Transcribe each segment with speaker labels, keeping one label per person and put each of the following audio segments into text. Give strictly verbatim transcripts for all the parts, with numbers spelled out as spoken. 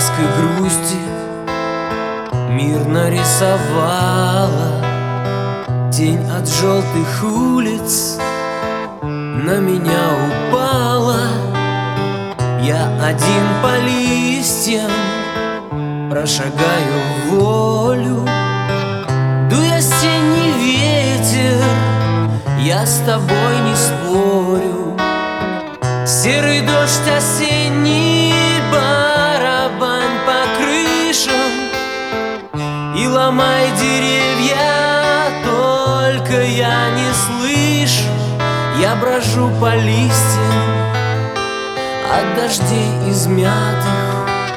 Speaker 1: краской грусти мир нарисовала. Тень от желтых улиц на меня упала. Я один по листьям прошагаю в волю. Дуй осенний ветер, я с тобой не спорю. Серый дождь осенний, барабань по крышам и ломай деревья, только я не слышу. Я брожу по листьям от дождей измятых.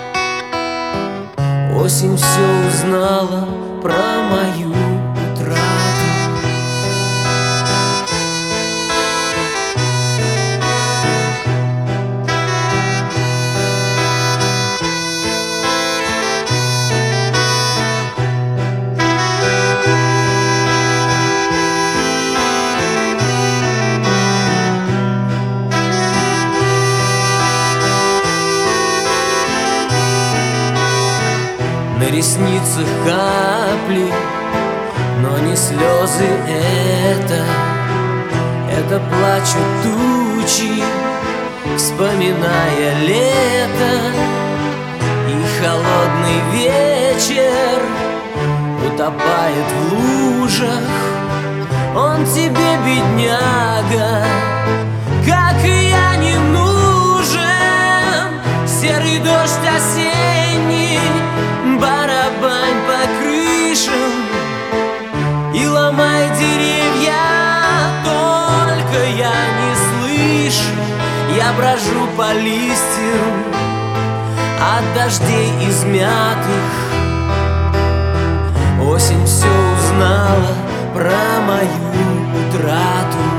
Speaker 1: Осень все узнала про мою утрату. На ресницах капли, но не слезы это. Это плачут тучи, вспоминая лето. И холодный вечер утопает в лужах. Он тебе, бедняга, как и я, не нужен. Серый дождь осенний, барабань по крышам и ломай деревья, только я не слышу. Я брожу по листьям от дождей измятых. Осень все узнала про мою утрату.